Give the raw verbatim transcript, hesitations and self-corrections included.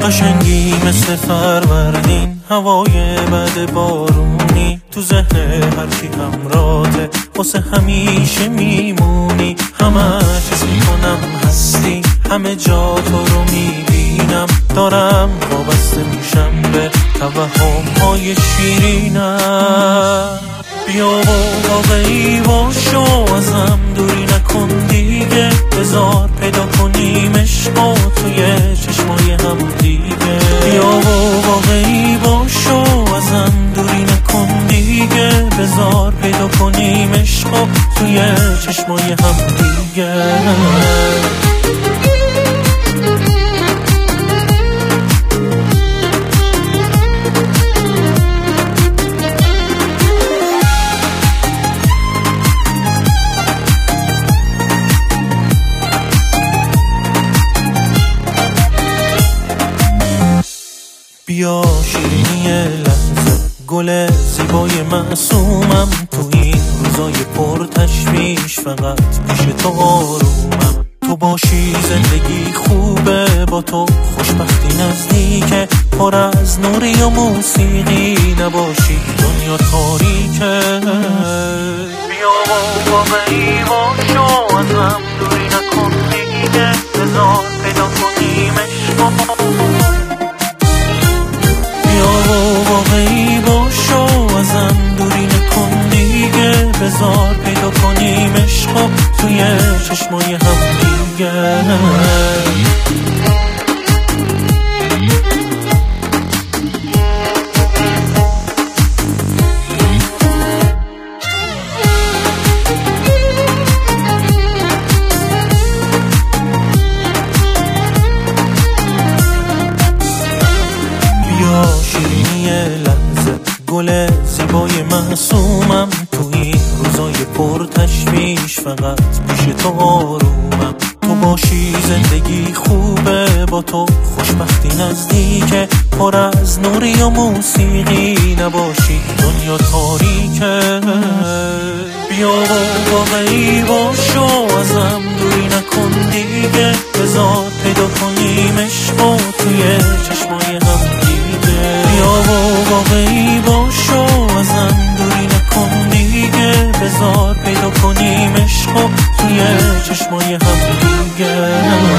قشنگی مثل فروردین، هوای بعد بارونی، تو ذهن هرچی همراته، واسه همیشه میمونی. همه حس میکنم هستی، همه جا تو رو میبینم، دارم وابسته میشم به توهم‌های شیرینم. بیا و واقعی باشو، ازم دوری نکن دیگه، بذار پیدا کنیم عشقو توی چشمای هم دیگه. بیا و واقعی باشو، ازم دوری نکن دیگه، بذار پیدا کنیم عشقو توی چشمای هم دیگه. بیا شیرینی لحظه، گل زیبای معصومم، تو این روزای پر تشویش فقط پیش تو آرومم. تو باشی زندگی خوبه، با تو خوشبختی نزدیکه، پر از نوری و موسیقی، نباشی دنیا تاریکه. بیا و واقعی باشو، ازم دوری نکن دیگه، بذار پیدا کنیم عشقو. بیا و واقعی باشو، ازم دوری نکن دیگه، بذار پیدا کنیم عشقو توی چشمای هم دیگه. شیرینی لحظه، گل زیبای معصومم، تو این روزای پر تشویش فقط پیش تو آرومم. تو باشی زندگی خوبه، با تو خوشبختی نزدیکه، پر از نوری و موسیقی، نباشی دنیا تاریکه. بیا و واقعی باشو، ازم دوری نکن دیگه، بذار پیدا کنیم عشقو توی چشمای هم دیگه. بیا و واقعی باشو، ازم دوری نکن دیگه، بذار پیدا کنیم عشقو توی چشمای هم دیگه.